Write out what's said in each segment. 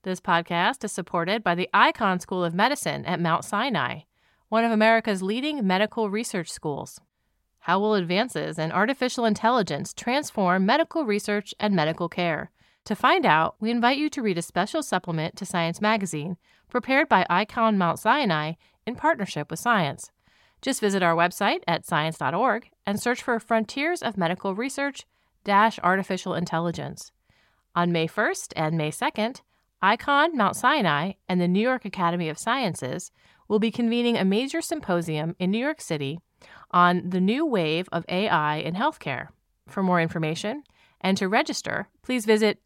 This podcast is supported by the Icahn School of Medicine at Mount Sinai, one of America's leading medical research schools. How will advances in artificial intelligence transform medical research and medical care? To find out, we invite you to read a special supplement to Science Magazine, prepared by Icahn Mount Sinai in partnership with Science. Just visit our website at science.org and search for Frontiers of Medical Research - Artificial Intelligence. On May 1st and May 2nd, Icahn Mount Sinai and the New York Academy of Sciences will be convening a major symposium in New York City on the new wave of AI in healthcare. For more information and to register, please visit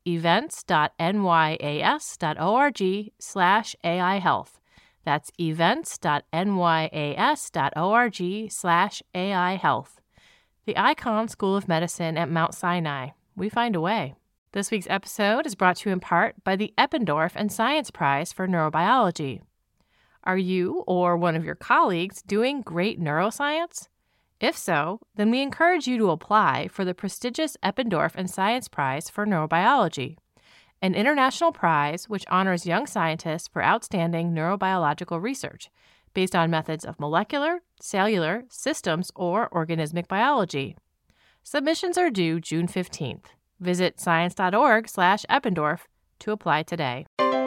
events.nyas.org/AI Health. That's events.nyas.org/AI Health. The Icahn School of Medicine at Mount Sinai. We find a way. This week's episode is brought to you in part by the Eppendorf and Science Prize for Neurobiology. Are you or one of your colleagues doing great neuroscience? If so, then we encourage you to apply for the prestigious Eppendorf and Science Prize for Neurobiology, an international prize which honors young scientists for outstanding neurobiological research based on methods of molecular, cellular, systems, or organismic biology. Submissions are due June 15th. Visit science.org/Eppendorf to apply today.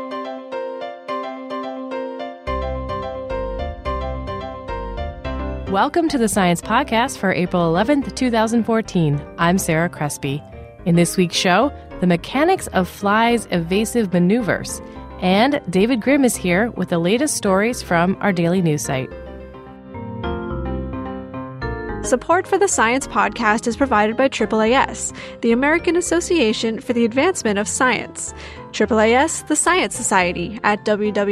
Welcome to the Science Podcast for April 11th, 2014. I'm Sarah Crespi. In this week's show, the mechanics of flies' evasive maneuvers. And David Grimm is here with the latest stories from our daily news site. Support for the Science Podcast is provided by AAAS, the American Association for the Advancement of Science. AAAS, the Science Society, at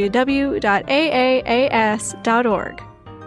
www.aaas.org.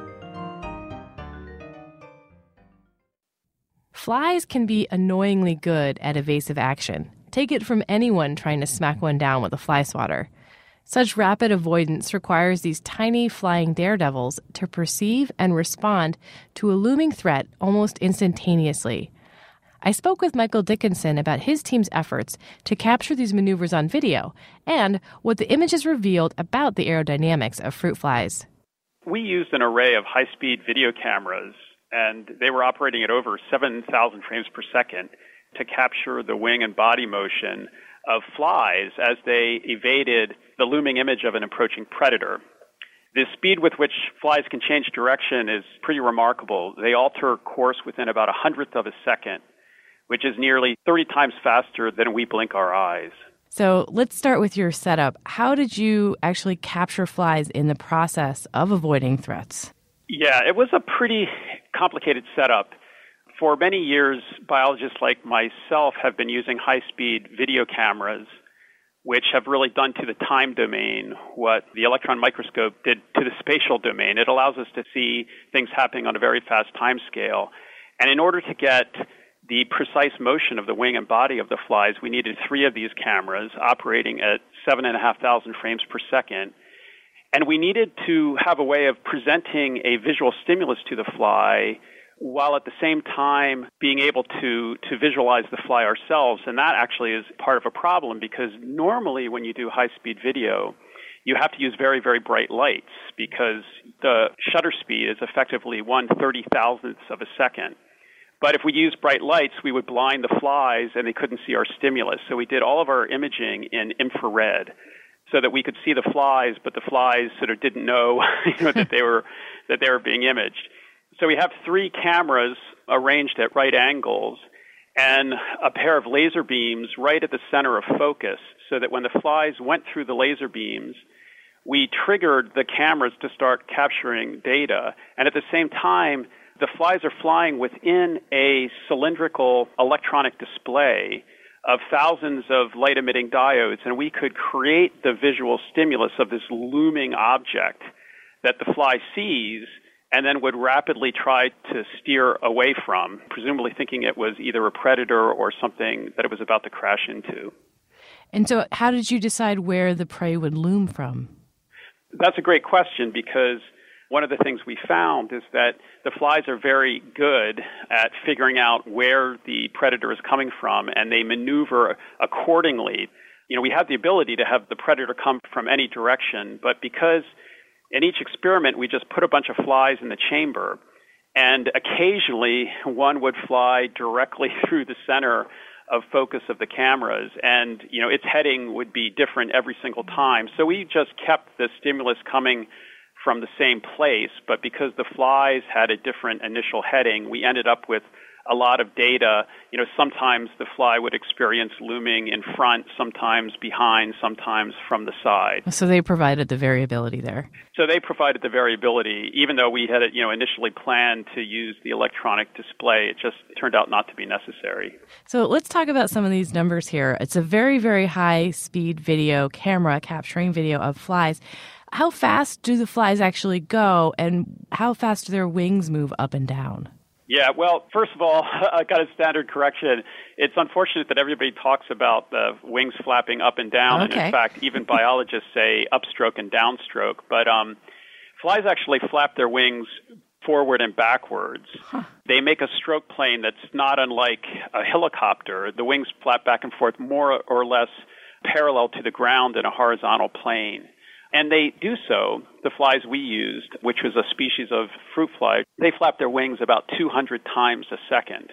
Flies can be annoyingly good at evasive action. Take it from anyone trying to smack one down with a fly swatter. Such rapid avoidance requires these tiny flying daredevils to perceive and respond to a looming threat almost instantaneously. I spoke with Michael Dickinson about his team's efforts to capture these maneuvers on video and what the images revealed about the aerodynamics of fruit flies. We used an array of high-speed video cameras, and they were operating at over 7,000 frames per second to capture the wing and body motion of flies as they evaded the looming image of an approaching predator. The speed with which flies can change direction is pretty remarkable. They alter course within about 100th of a second, which is nearly 30 times faster than we blink our eyes. So let's start with your setup. How did you actually capture flies in the process of avoiding threats? Yeah, it was a pretty complicated setup. For many years, biologists like myself have been using high-speed video cameras, which have really done to the time domain what the electron microscope did to the spatial domain. It allows us to see things happening on a very fast time scale. And in order to get the precise motion of the wing and body of the flies, we needed 3 of these cameras operating at 7,500 frames per second. And we needed to have a way of presenting a visual stimulus to the fly while at the same time being able to visualize the fly ourselves. And that actually is part of a problem because normally when you do high-speed video, you have to use very, very bright lights because the shutter speed is effectively 1/30,000th of a second. But if we used bright lights, we would blind the flies and they couldn't see our stimulus. So we did all of our imaging in infrared so that we could see the flies, but the flies sort of didn't know, that they were being imaged. So we have 3 cameras arranged at right angles and a pair of laser beams right at the center of focus so that when the flies went through the laser beams, we triggered the cameras to start capturing data. And at the same time, the flies are flying within a cylindrical electronic display of thousands of light-emitting diodes, and we could create the visual stimulus of this looming object that the fly sees and then would rapidly try to steer away from, presumably thinking it was either a predator or something that it was about to crash into. And so how did you decide where the prey would loom from? That's a great question because one of the things we found is that the flies are very good at figuring out where the predator is coming from, and they maneuver accordingly. we have the ability to have the predator come from any direction, but because in each experiment we just put a bunch of flies in the chamber, and occasionally one would fly directly through the center of focus of the cameras, and its heading would be different every single time. So we just kept the stimulus coming from the same place, but because the flies had a different initial heading, we ended up with a lot of data. Sometimes the fly would experience looming in front, sometimes behind, sometimes from the side. So they provided the variability there. So they provided the variability, even though we had initially planned to use the electronic display. It just turned out not to be necessary. So let's talk about some of these numbers here. It's a very, very high-speed video camera capturing video of flies. How fast do the flies actually go, and how fast do their wings move up and down? Yeah, well, first of all, I got a standard correction. It's unfortunate that everybody talks about the wings flapping up and down. Okay. And in fact, even biologists say upstroke and downstroke. But flies actually flap their wings forward and backwards. Huh. They make a stroke plane that's not unlike a helicopter. The wings flap back and forth more or less parallel to the ground in a horizontal plane. And they do so, the flies we used, which was a species of fruit fly, they flap their wings about 200 times a second.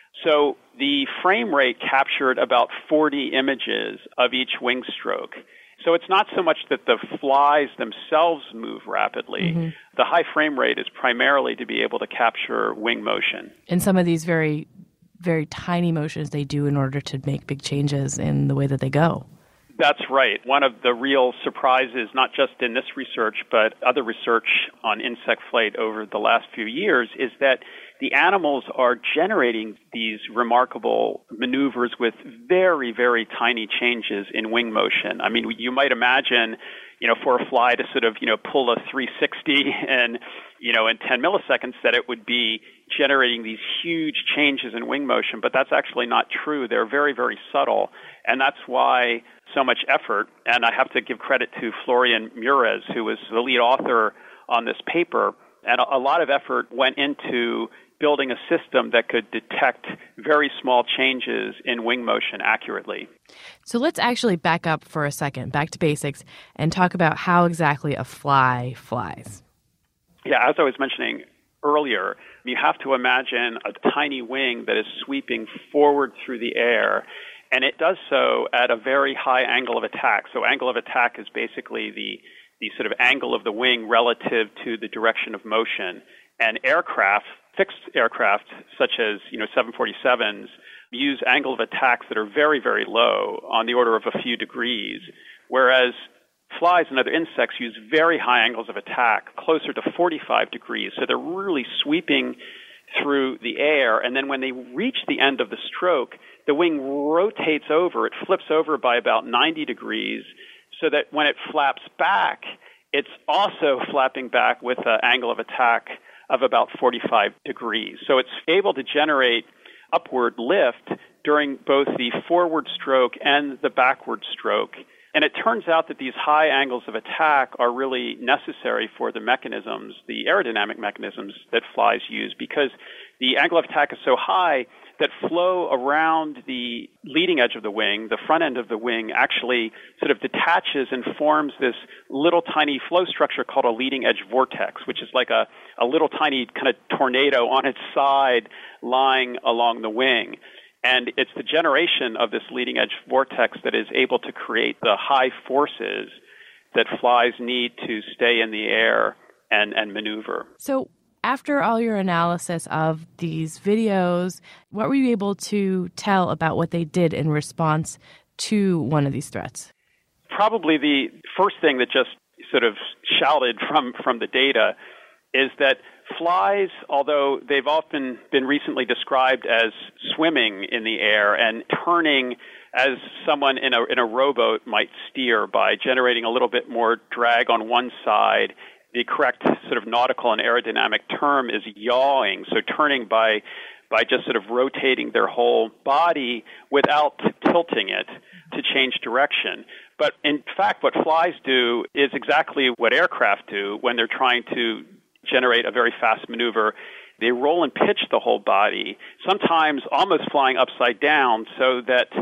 So the frame rate captured about 40 images of each wing stroke. So it's not so much that the flies themselves move rapidly. Mm-hmm. The high frame rate is primarily to be able to capture wing motion. And some of these very, very tiny motions they do in order to make big changes in the way that they go. That's right. One of the real surprises, not just in this research, but other research on insect flight over the last few years, is that the animals are generating these remarkable maneuvers with very, very tiny changes in wing motion. I mean, you might imagine, for a fly to sort of, pull a 360 and, in 10 milliseconds, that it would be generating these huge changes in wing motion, but that's actually not true. They're very, very subtle, and that's why so much effort, and I have to give credit to Florian Mures, who was the lead author on this paper, and a lot of effort went into building a system that could detect very small changes in wing motion accurately. So let's actually back up for a second, back to basics, and talk about how exactly a fly flies. Yeah, as I was mentioning earlier, you have to imagine a tiny wing that is sweeping forward through the air, and it does so at a very high angle of attack. So angle of attack is basically the sort of angle of the wing relative to the direction of motion. And aircraft, fixed aircraft, such as 747s, use angle of attacks that are very, very low, on the order of a few degrees, whereas flies and other insects use very high angles of attack, closer to 45 degrees. So they're really sweeping through the air, and then when they reach the end of the stroke, the wing rotates over. It flips over by about 90 degrees, so that when it flaps back, it's also flapping back with an angle of attack of about 45 degrees. So it's able to generate upward lift during both the forward stroke and the backward stroke. And it turns out that these high angles of attack are really necessary for the mechanisms, the aerodynamic mechanisms that flies use, because the angle of attack is so high that flow around the leading edge of the wing, the front end of the wing, actually sort of detaches and forms this little tiny flow structure called a leading edge vortex, which is like a little tiny kind of tornado on its side lying along the wing. And it's the generation of this leading edge vortex that is able to create the high forces that flies need to stay in the air and maneuver. So after all your analysis of these videos, what were you able to tell about what they did in response to one of these threats? Probably the first thing that just sort of shouted from the data is that flies, although they've often been recently described as swimming in the air and turning as someone in a rowboat might steer by generating a little bit more drag on one side, the correct sort of nautical and aerodynamic term is yawing, so turning by just sort of rotating their whole body without tilting it to change direction. But in fact, what flies do is exactly what aircraft do when they're trying to generate a very fast maneuver. They roll and pitch the whole body, sometimes almost flying upside down, so that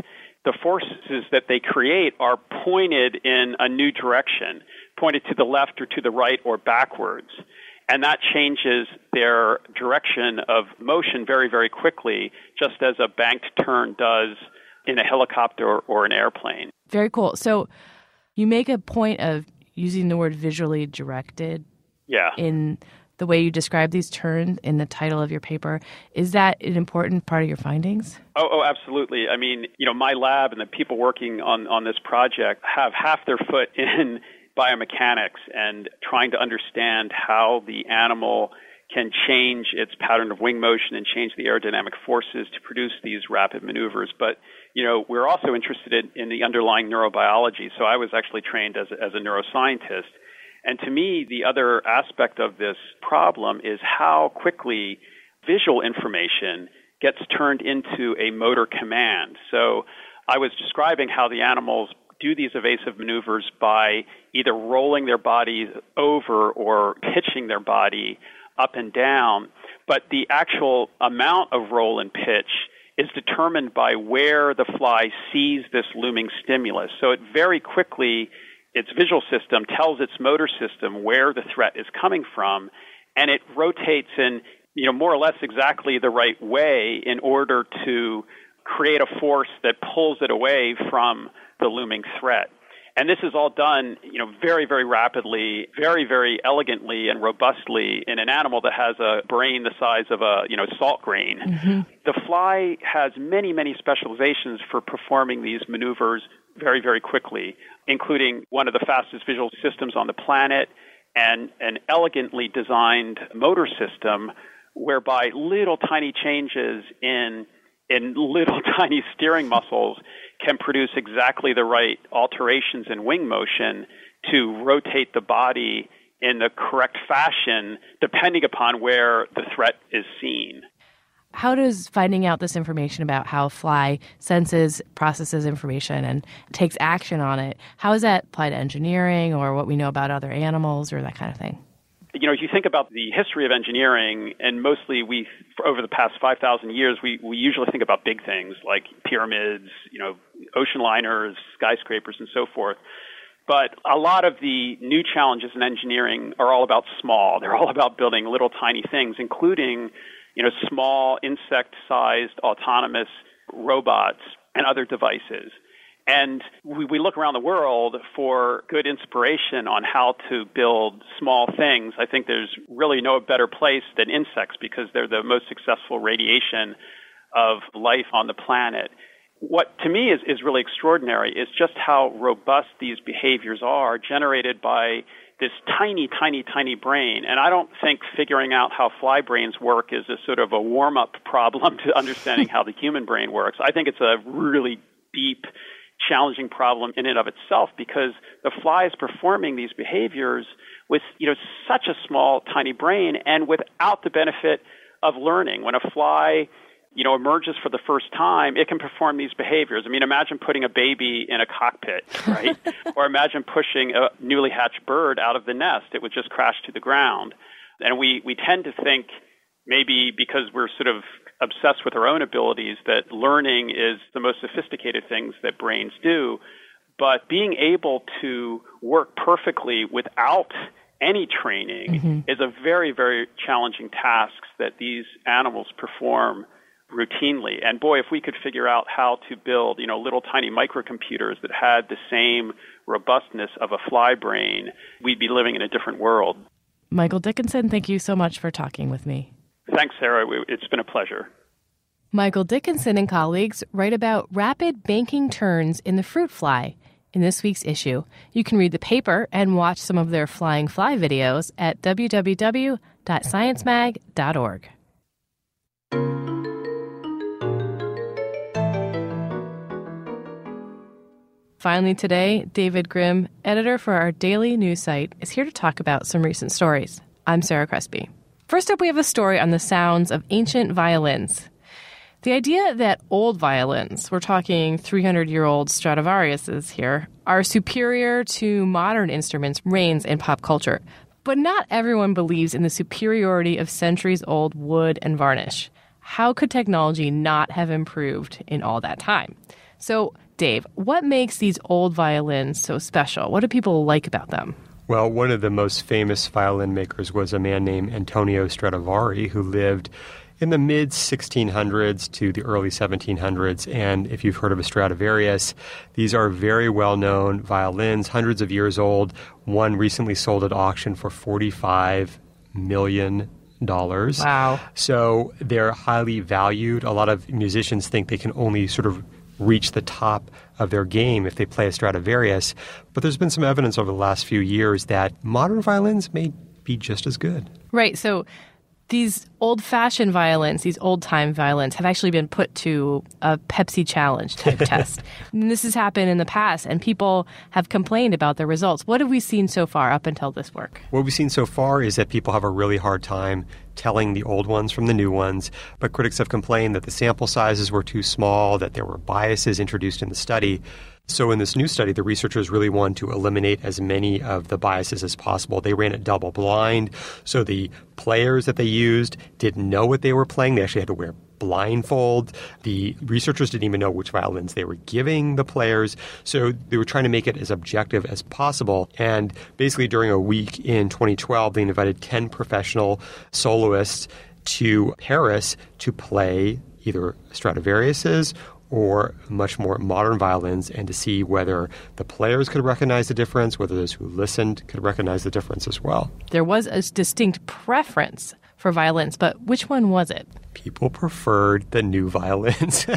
the forces that they create are pointed in a new direction, pointed to the left or to the right or backwards. And that changes their direction of motion very, very quickly, just as a banked turn does in a helicopter or an airplane. Very cool. So you make a point of using the word visually directed in the way you describe these turns in the title of your paper. Is that an important part of your findings? Oh, absolutely. I mean, my lab and the people working on this project have half their foot in biomechanics and trying to understand how the animal can change its pattern of wing motion and change the aerodynamic forces to produce these rapid maneuvers. But, we're also interested in the underlying neurobiology. So I was actually trained as a neuroscientist. And to me, the other aspect of this problem is how quickly visual information gets turned into a motor command. So I was describing how the animals do these evasive maneuvers by either rolling their body over or pitching their body up and down. But the actual amount of roll and pitch is determined by where the fly sees this looming stimulus. So it very quickly, its visual system tells its motor system where the threat is coming from, and it rotates in, more or less exactly the right way in order to create a force that pulls it away from the looming threat. And this is all done, very, very rapidly, very, very elegantly and robustly in an animal that has a brain the size of a, salt grain. Mm-hmm. The fly has many, many specializations for performing these maneuvers very, very quickly, including one of the fastest visual systems on the planet and an elegantly designed motor system whereby little tiny changes in little tiny steering muscles can produce exactly the right alterations in wing motion to rotate the body in the correct fashion depending upon where the threat is seen. How does finding out this information about how a fly senses, processes information, and takes action on it, how is that applied to engineering or what we know about other animals or that kind of thing? If you think about the history of engineering, and mostly over the past 5,000 years, we usually think about big things like pyramids, ocean liners, skyscrapers, and so forth. But a lot of the new challenges in engineering are all about small. They're all about building little tiny things, including, small insect-sized autonomous robots and other devices. And we look around the world for good inspiration on how to build small things. I think there's really no better place than insects because they're the most successful radiation of life on the planet. What to me is really extraordinary is just how robust these behaviors are generated by this tiny, tiny, tiny brain. And I don't think figuring out how fly brains work is a sort of a warm-up problem to understanding how the human brain works. I think it's a really deep, challenging problem in and of itself because the fly is performing these behaviors with, such a small, tiny brain and without the benefit of learning. When a fly, emerges for the first time, it can perform these behaviors. I mean, imagine putting a baby in a cockpit, right? Or imagine pushing a newly hatched bird out of the nest. It would just crash to the ground. And we tend to think maybe because we're sort of obsessed with our own abilities that learning is the most sophisticated things that brains do. But being able to work perfectly without any training is a very, very challenging task that these animals perform routinely. And boy, if we could figure out how to build, little tiny microcomputers that had the same robustness of a fly brain, we'd be living in a different world. Michael Dickinson, thank you so much for talking with me. Thanks, Sarah. It's been a pleasure. Michael Dickinson and colleagues write about rapid banking turns in the fruit fly in this week's issue. You can read the paper and watch some of their flying fly videos at www.sciencemag.org. Finally today, David Grimm, editor for our daily news site, is here to talk about some recent stories. I'm Sarah Crespi. First up, we have a story on the sounds of ancient violins. The idea that old violins, we're talking 300-year-old Stradivariuses here, are superior to modern instruments reigns in pop culture. But not everyone believes in the superiority of centuries-old wood and varnish. How could technology not have improved in all that time? So Dave, what makes these old violins so special? What do people like about them? Well, one of the most famous violin makers was a man named Antonio Stradivari, who lived in the mid-1600s to the early 1700s. And if you've heard of a Stradivarius, these are very well-known violins, hundreds of years old. One recently sold at auction for $45 million. Wow. So they're highly valued. A lot of musicians think they can only sort of reach the top of their game if they play a Stradivarius. But there's been some evidence over the last few years that modern violins may be just as good. Right. So these old-fashioned violins, these old-time violins, have actually been put to a Pepsi Challenge type test. And this has happened in the past, and people have complained about the results. What have we seen so far up until this work? What we've seen so far is that people have a really hard time telling the old ones from the new ones, but critics have complained that the sample sizes were too small, that there were biases introduced in the study. So in this new study, the researchers really wanted to eliminate as many of the biases as possible. They ran it double blind, so the players that they used didn't know what they were playing. They actually had to wear blindfold. The researchers didn't even know which violins they were giving the players. So they were trying to make it as objective as possible. And basically during a week in 2012, they invited 10 professional soloists to Paris to play either Stradivarius's or much more modern violins, and to see whether the players could recognize the difference, whether those who listened could recognize the difference as well. There was a distinct preference for violins, but which one was it? People preferred the new violins.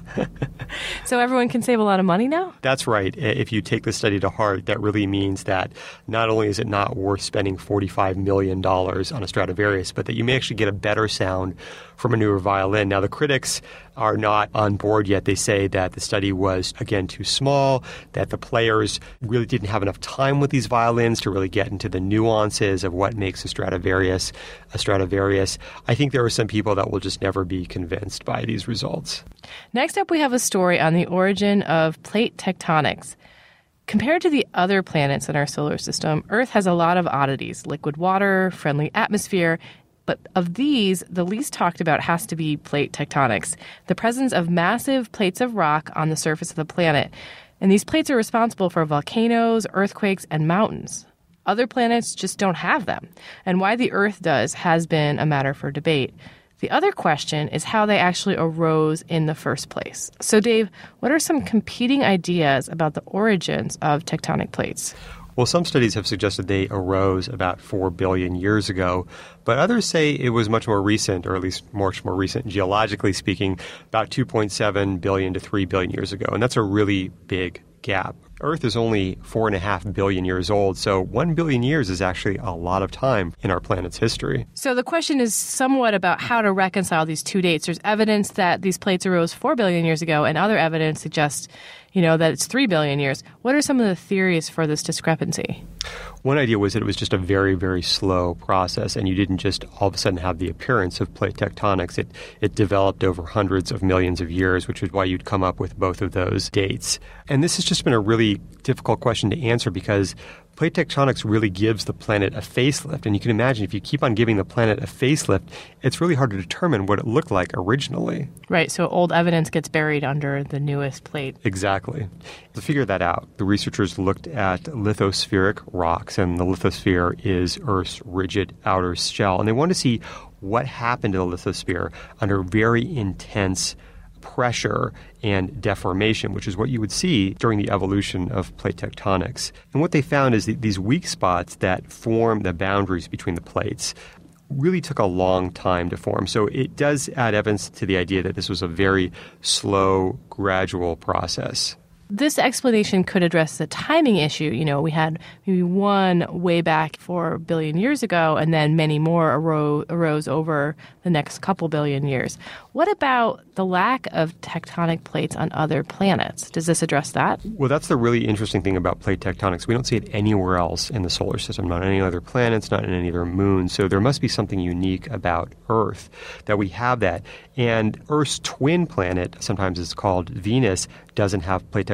So everyone can save a lot of money now? That's right. If you take the study to heart, that really means that not only is it not worth spending $45 million on a Stradivarius, but that you may actually get a better sound from a newer violin. Now, the critics are not on board yet. They say that the study was, again, too small, that the players really didn't have enough time with these violins to really get into the nuances of what makes a Stradivarius a Stradivarius. I think there are some people that will just never be convinced by these results. Next up, we have a story on the origin of plate tectonics. Compared to the other planets in our solar system, Earth has a lot of oddities: liquid water, friendly atmosphere. But of these, the least talked about has to be plate tectonics, the presence of massive plates of rock on the surface of the planet. And these plates are responsible for volcanoes, earthquakes, and mountains. Other planets just don't have them. And why the Earth does has been a matter for debate. The other question is how they actually arose in the first place. So, Dave, what are some competing ideas about the origins of tectonic plates? Well, some studies have suggested they arose about 4 billion years ago, but others say it was much more recent, or at least much more recent, geologically speaking, about 2.7 billion to 3 billion years ago. And that's a really big gap. Earth is only 4.5 billion years old, so 1 billion years is actually a lot of time in our planet's history. So the question is somewhat about how to reconcile these two dates. There's evidence that these plates arose 4 billion years ago, and other evidence suggests, that it's 3 billion years. What are some of the theories for this discrepancy? One idea was that it was just a very, very slow process, and you didn't just all of a sudden have the appearance of plate tectonics. It developed over hundreds of millions of years, which is why you'd come up with both of those dates. And this has just been a really difficult question to answer because plate tectonics really gives the planet a facelift. And you can imagine if you keep on giving the planet a facelift, it's really hard to determine what it looked like originally. Right, so old evidence gets buried under the newest plate. Exactly. To figure that out, the researchers looked at lithospheric rocks, and the lithosphere is Earth's rigid outer shell. And they wanted to see what happened to the lithosphere under very intense pressure and deformation, which is what you would see during the evolution of plate tectonics. And what they found is that these weak spots that form the boundaries between the plates really took a long time to form. So it does add evidence to the idea that this was a very slow, gradual process. This explanation could address the timing issue. We had maybe one way back 4 billion years ago, and then many more arose over the next couple billion years. What about the lack of tectonic plates on other planets? Does this address that? Well, that's the really interesting thing about plate tectonics. We don't see it anywhere else in the solar system, not on any other planets, not in any other moons. So there must be something unique about Earth that we have that. And Earth's twin planet, sometimes it's called Venus, doesn't have plate tectonics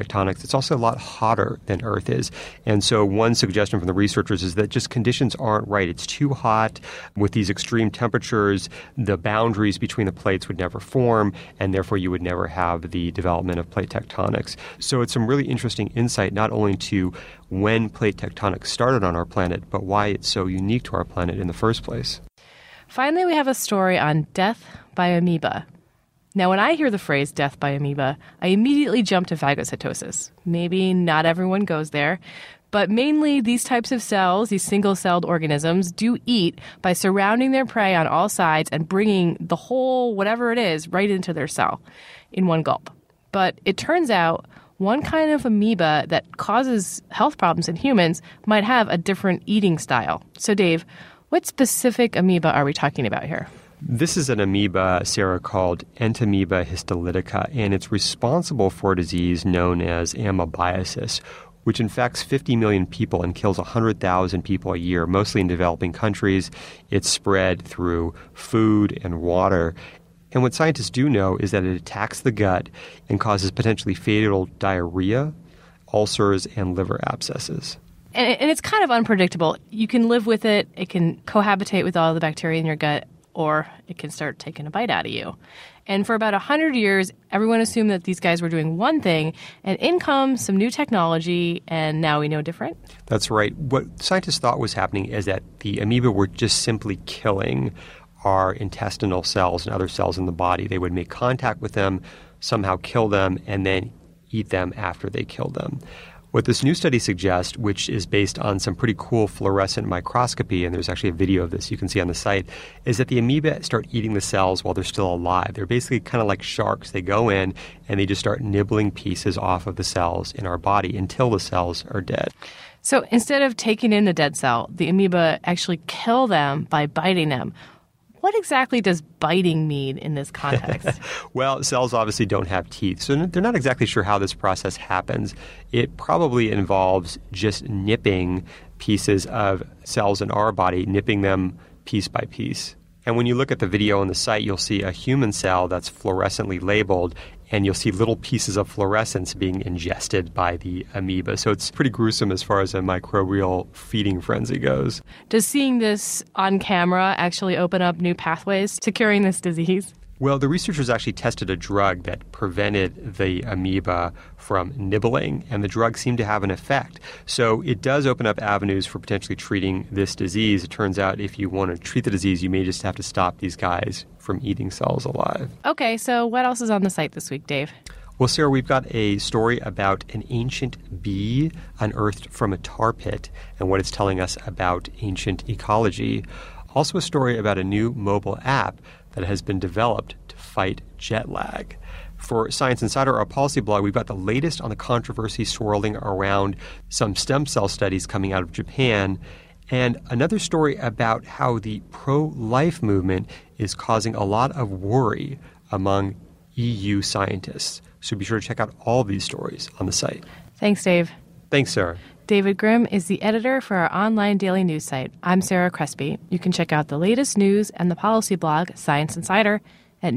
tectonics, it's also a lot hotter than Earth is. And so one suggestion from the researchers is that just conditions aren't right. It's too hot. With these extreme temperatures, the boundaries between the plates would never form, and therefore you would never have the development of plate tectonics. So it's some really interesting insight, not only to when plate tectonics started on our planet, but why it's so unique to our planet in the first place. Finally, we have a story on death by amoeba. Now, when I hear the phrase death by amoeba, I immediately jump to phagocytosis. Maybe not everyone goes there, but mainly these types of cells, these single-celled organisms, do eat by surrounding their prey on all sides and bringing the whole whatever it is right into their cell in one gulp. But it turns out one kind of amoeba that causes health problems in humans might have a different eating style. So, Dave, what specific amoeba are we talking about here? This is an amoeba, Sarah, called Entamoeba histolytica, and it's responsible for a disease known as amoebiasis, which infects 50 million people and kills 100,000 people a year, mostly in developing countries. It's spread through food and water. And what scientists do know is that it attacks the gut and causes potentially fatal diarrhea, ulcers, and liver abscesses. And it's kind of unpredictable. You can live with it. It can cohabitate with all the bacteria in your gut, or it can start taking a bite out of you. And for about 100 years, everyone assumed that these guys were doing one thing, and in comes some new technology, and now we know different. That's right. What scientists thought was happening is that the amoeba were just simply killing our intestinal cells and other cells in the body. They would make contact with them, somehow kill them, and then eat them after they killed them. What this new study suggests, which is based on some pretty cool fluorescent microscopy, and there's actually a video of this you can see on the site, is that the amoeba start eating the cells while they're still alive. They're basically kind of like sharks. They go in and they just start nibbling pieces off of the cells in our body until the cells are dead. So instead of taking in the dead cell, the amoeba actually kill them by biting them. What exactly does biting mean in this context? Well, cells obviously don't have teeth, so they're not exactly sure how this process happens. It probably involves just nipping pieces of cells in our body, nipping them piece by piece. And when you look at the video on the site, you'll see a human cell that's fluorescently labeled, and you'll see little pieces of fluorescence being ingested by the amoeba. So it's pretty gruesome as far as a microbial feeding frenzy goes. Does seeing this on camera actually open up new pathways to curing this disease? Well, the researchers actually tested a drug that prevented the amoeba from nibbling, and the drug seemed to have an effect. So it does open up avenues for potentially treating this disease. It turns out if you want to treat the disease, you may just have to stop these guys from eating cells alive. Okay, so what else is on the site this week, Dave? Well, Sarah, we've got a story about an ancient bee unearthed from a tar pit and what it's telling us about ancient ecology. Also a story about a new mobile app that has been developed to fight jet lag. For Science Insider, our policy blog, we've got the latest on the controversy swirling around some stem cell studies coming out of Japan, and another story about how the pro-life movement is causing a lot of worry among EU scientists. So be sure to check out all of these stories on the site. Thanks, Dave. Thanks, Sarah. David Grimm is the editor for our online daily news site. I'm Sarah Crespi. You can check out the latest news and the policy blog, Science Insider, at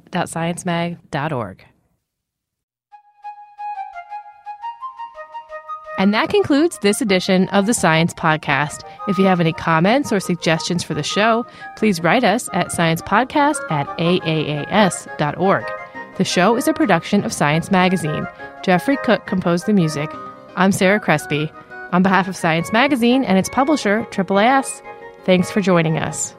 news.sciencemag.org. And that concludes this edition of the Science Podcast. If you have any comments or suggestions for the show, please write us at sciencepodcast@aaas.org. The show is a production of Science Magazine. Jeffrey Cook composed the music. I'm Sarah Crespi. On behalf of Science Magazine and its publisher, AAAS, thanks for joining us.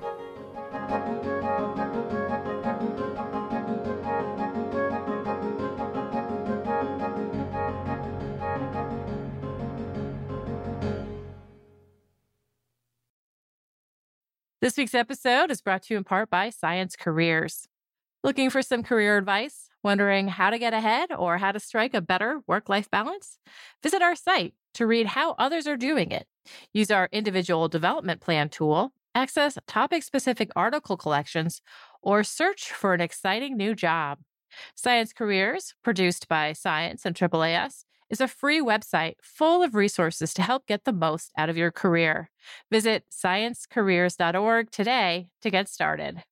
This week's episode is brought to you in part by Science Careers. Looking for some career advice? Wondering how to get ahead or how to strike a better work-life balance? Visit our site to read how others are doing it. Use our individual development plan tool, access topic-specific article collections, or search for an exciting new job. Science Careers, produced by Science and AAAS, is a free website full of resources to help get the most out of your career. Visit sciencecareers.org today to get started.